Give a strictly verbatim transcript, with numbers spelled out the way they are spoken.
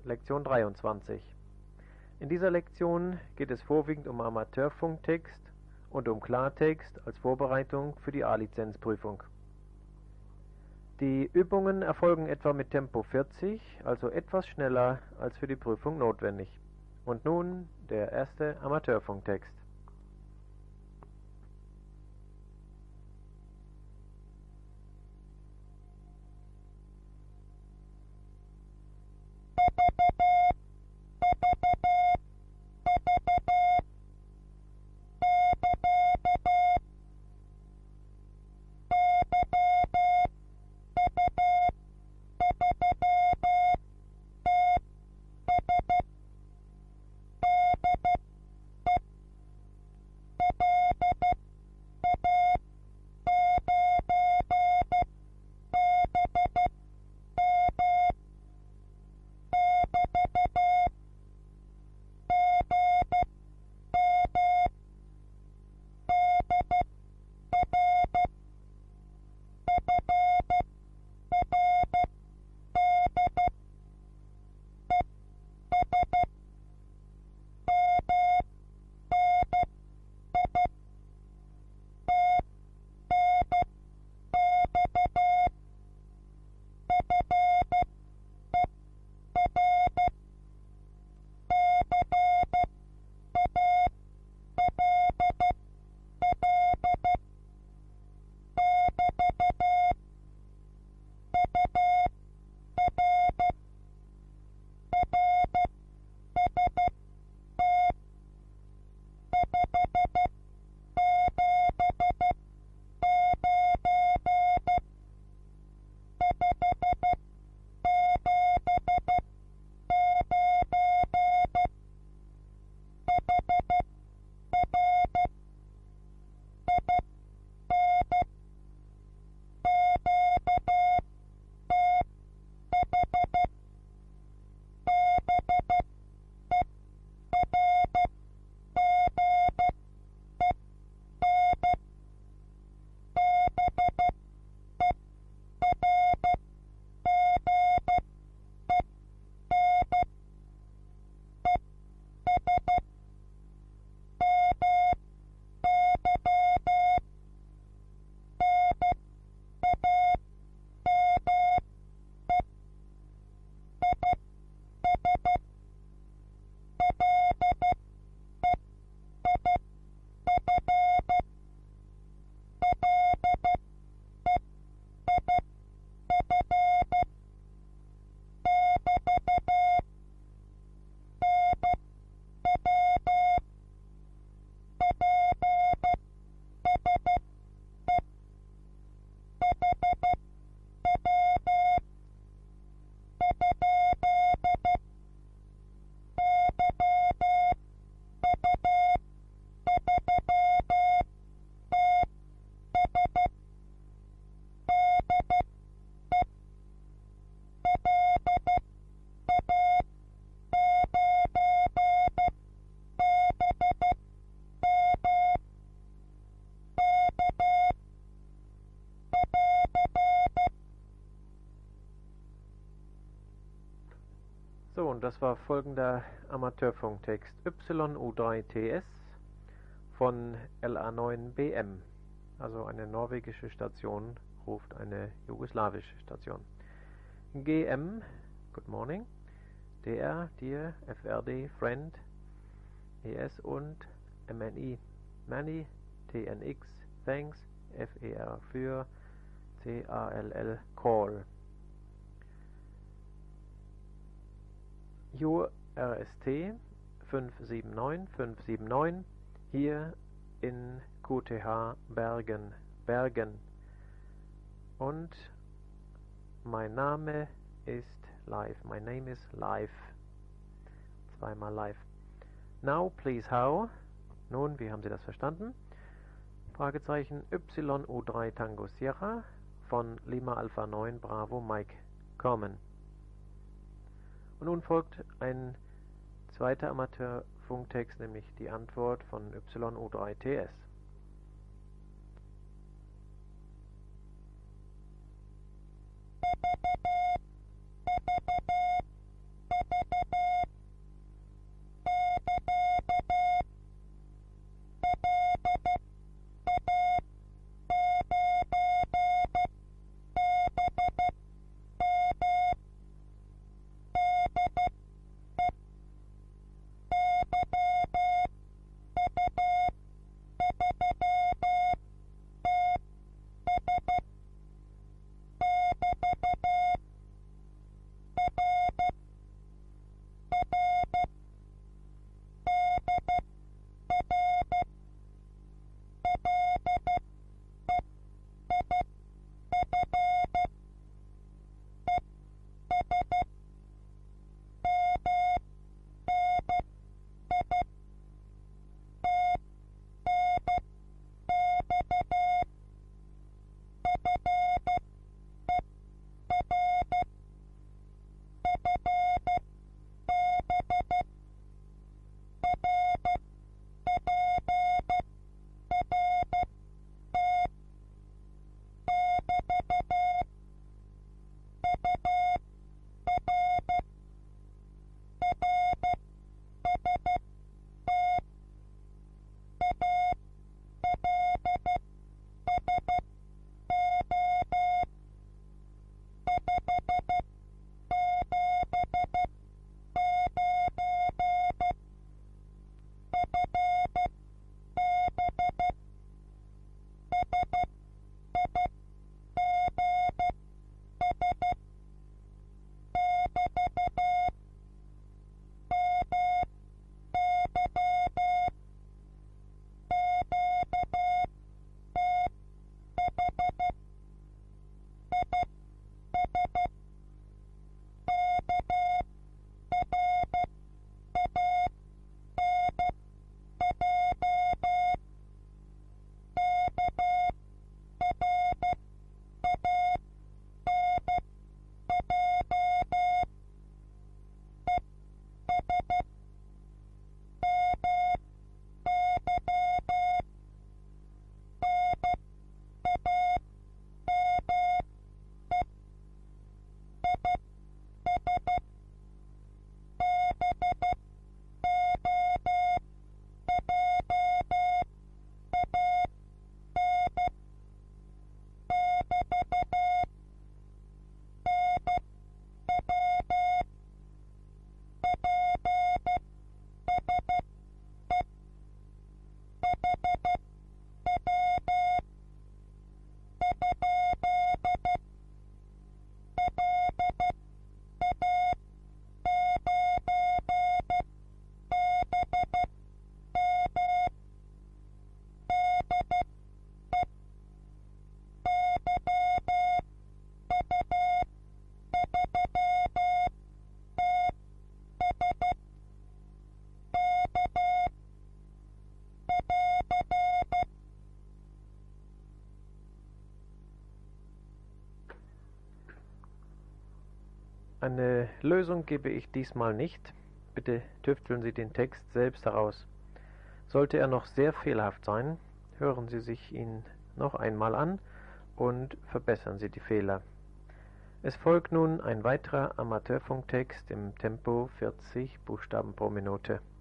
Lektion dreiundzwanzig. In dieser Lektion geht es vorwiegend um Amateurfunktext und um Klartext als Vorbereitung für die A-Lizenzprüfung. Die Übungen erfolgen etwa mit Tempo vierzig, also etwas schneller als für die Prüfung notwendig. Und nun der erste Amateurfunktext. So, und das war folgender Amateurfunktext Y U drei T S von L A neun B M. Also eine norwegische Station ruft eine jugoslawische Station. G M, Good Morning. D R, Dear. F R D, Friend. E S und M N I, Many. T N X, Thanks. F E R für. C A L L, Call. U R S T fünf sieben neun fünf sieben neun hier in Q T H Bergen, Bergen. Und mein Name ist Live. My name is Live. Zweimal Live. Now, please, how? Nun, wie haben Sie das verstanden? Fragezeichen Y U drei Tango Sierra von Lima Alpha neun Bravo Mike kommen. Und nun folgt ein zweiter Amateurfunktext, nämlich die Antwort von Y U drei T S. Eine Lösung gebe ich diesmal nicht. Bitte tüfteln Sie den Text selbst heraus. Sollte er noch sehr fehlerhaft sein, hören Sie sich ihn noch einmal an und verbessern Sie die Fehler. Es folgt nun ein weiterer Amateurfunktext im Tempo vierzig Buchstaben pro Minute.